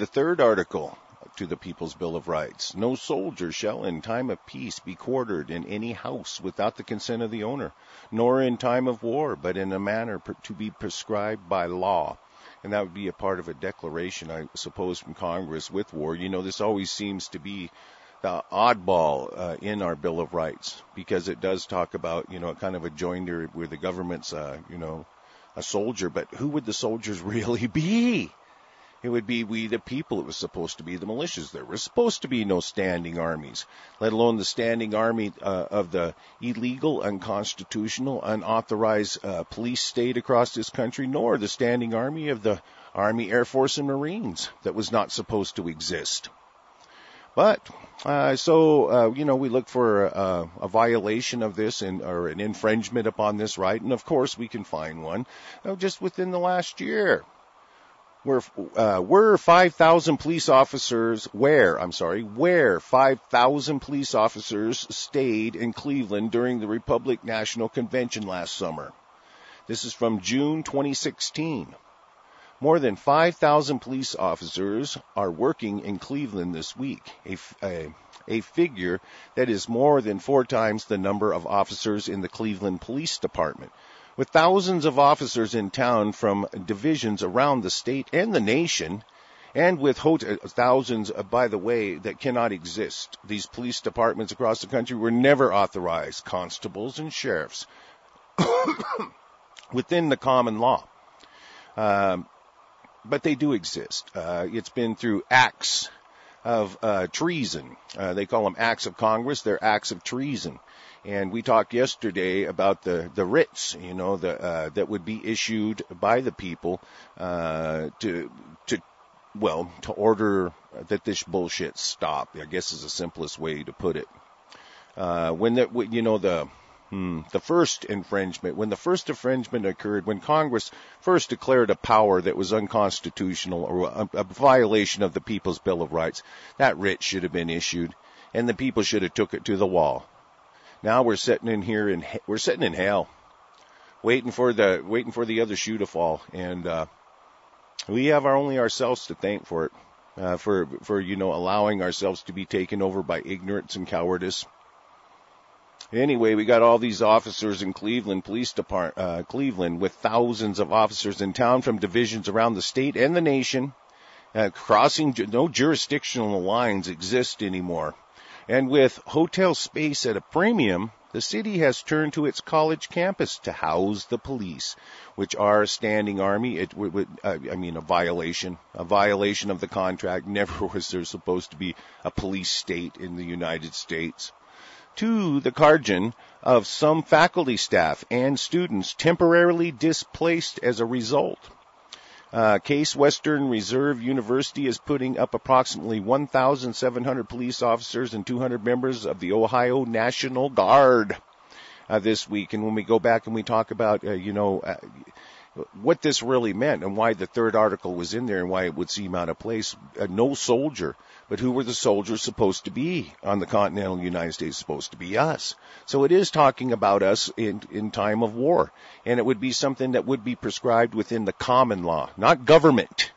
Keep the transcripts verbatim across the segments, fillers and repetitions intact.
the third article to the People's Bill of Rights. No soldier shall in time of peace be quartered in any house without the consent of the owner, nor in time of war, but in a manner per- to be prescribed by law. And that would be a part of a declaration, I suppose, from Congress with war. You know, this always seems to be the oddball uh, in our Bill of Rights, because it does talk about, you know, kind of a joinder where the government's, uh, you know, a soldier. But who would the soldiers really be? It would be we the people. It was supposed to be the militias. There were supposed to be no standing armies, let alone the standing army uh, of the illegal, unconstitutional, unauthorized uh, police state across this country, nor the standing army of the Army, Air Force, and Marines that was not supposed to exist. But, uh, so, uh, you know, we look for a, a violation of this and, or an infringement upon this right, and of course we can find one uh, just within the last year. Where, uh, where five thousand police officers, where, I'm sorry, where five thousand police officers stayed in Cleveland during the Republican National Convention last summer. This is from June twenty sixteen. More than five thousand police officers are working in Cleveland this week, a, a, a figure that is more than four times the number of officers in the Cleveland Police Department. With thousands of officers in town from divisions around the state and the nation, and with hot- thousands, uh, by the way, that cannot exist. These police departments across the country were never authorized, constables and sheriffs, within the common law. Um, but they do exist. Uh, it's been through acts of uh, treason. Uh, they call them acts of Congress. They're acts of treason. And we talked yesterday about the, the writs, you know, the, uh, that would be issued by the people, uh, to, to, well, to order that this bullshit stop, I guess is the simplest way to put it. Uh, when the, you know, the, hmm, the first infringement, when the first infringement occurred, when Congress first declared a power that was unconstitutional or a, a violation of the People's Bill of Rights, that writ should have been issued and the people should have took it to the wall. Now we're sitting in here and we're sitting in hell, waiting for the waiting for the other shoe to fall, and uh, we have our only ourselves to thank for it, uh, for for you know allowing ourselves to be taken over by ignorance and cowardice. Anyway, we got all these officers in Cleveland Police Department, uh, Cleveland, with thousands of officers in town from divisions around the state and the nation, uh, crossing no jurisdictional lines exist anymore. And with hotel space at a premium, the city has turned to its college campus to house the police, which are a standing army. It would, uh, I mean, a violation, a violation of the contract. Never was there supposed to be a police state in the United States. To the margin of some faculty staff and students temporarily displaced as a result. Uh, Case Western Reserve University is putting up approximately one thousand seven hundred police officers and two hundred members of the Ohio National Guard uh, this week. And when we go back and we talk about, uh, you know, uh, what this really meant and why the third article was in there and why it would seem out of place, uh, no soldier. But who were the soldiers supposed to be on the continental United States? Supposed to be us. So it is talking about us in, in time of war. And it would be something that would be prescribed within the common law, not government.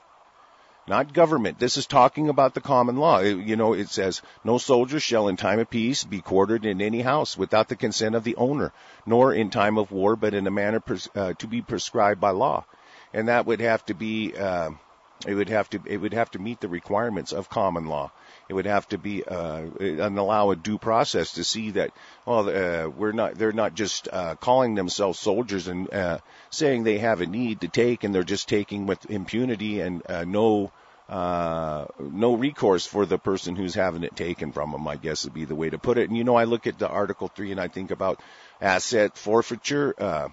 Not government. This is talking about the common law. It, you know, it says, no soldier shall in time of peace be quartered in any house without the consent of the owner, nor in time of war, but in a manner pres- uh, to be prescribed by law. And that would have to be... Uh, It would have to it would have to meet the requirements of common law. It would have to be uh, and allow a due process to see that well uh, we're not they're not just uh, calling themselves soldiers and uh, saying they have a need to take and they're just taking with impunity and uh, no uh, no recourse for the person who's having it taken from them. I guess would be the way to put it. And you know I look at the Article three and I think about asset forfeiture, uh,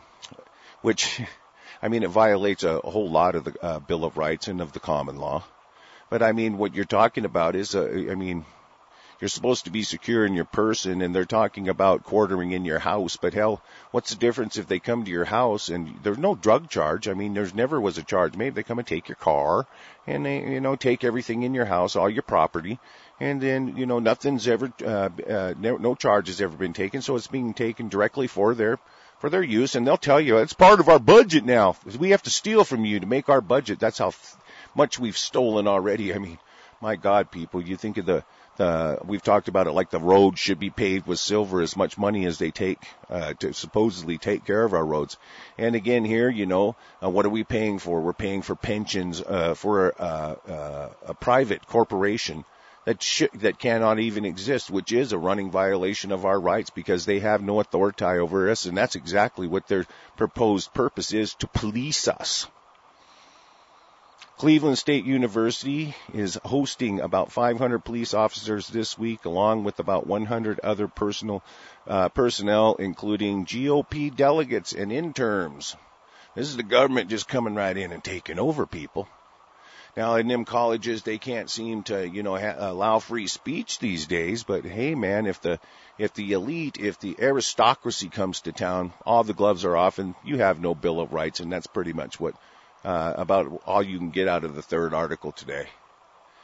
which. I mean, it violates a, a whole lot of the uh, Bill of Rights and of the common law. But, I mean, what you're talking about is, uh, I mean, you're supposed to be secure in your person, and they're talking about quartering in your house. But, hell, what's the difference if they come to your house and there's no drug charge? I mean, there's never was a charge. Maybe they come and take your car and they, you know, take everything in your house, all your property. And then, you know, nothing's ever, uh, uh, no, no charge has ever been taken. So it's being taken directly for their for their use, and they'll tell you it's part of our budget now. We have to steal from you to make our budget. That's how much we've stolen already. I mean, my God, people, you think of the, the, we've talked about it like the roads should be paved with silver, as much money as they take, uh, to supposedly take care of our roads. And again here, you know, uh, what are we paying for? We're paying for pensions, uh, for, uh, uh, a private corporation that sh- that cannot even exist, which is a running violation of our rights because they have no authority over us, and that's exactly what their proposed purpose is, to police us. Cleveland State University is hosting about five hundred police officers this week, along with about one hundred other personal uh, personnel, including G O P delegates and interns. This is the government just coming right in and taking over, people. Now, in them colleges, they can't seem to, you know, ha- allow free speech these days. But hey, man, if the if the elite, if the aristocracy comes to town, all the gloves are off, and you have no Bill of Rights, and that's pretty much what uh, about all you can get out of the third article today.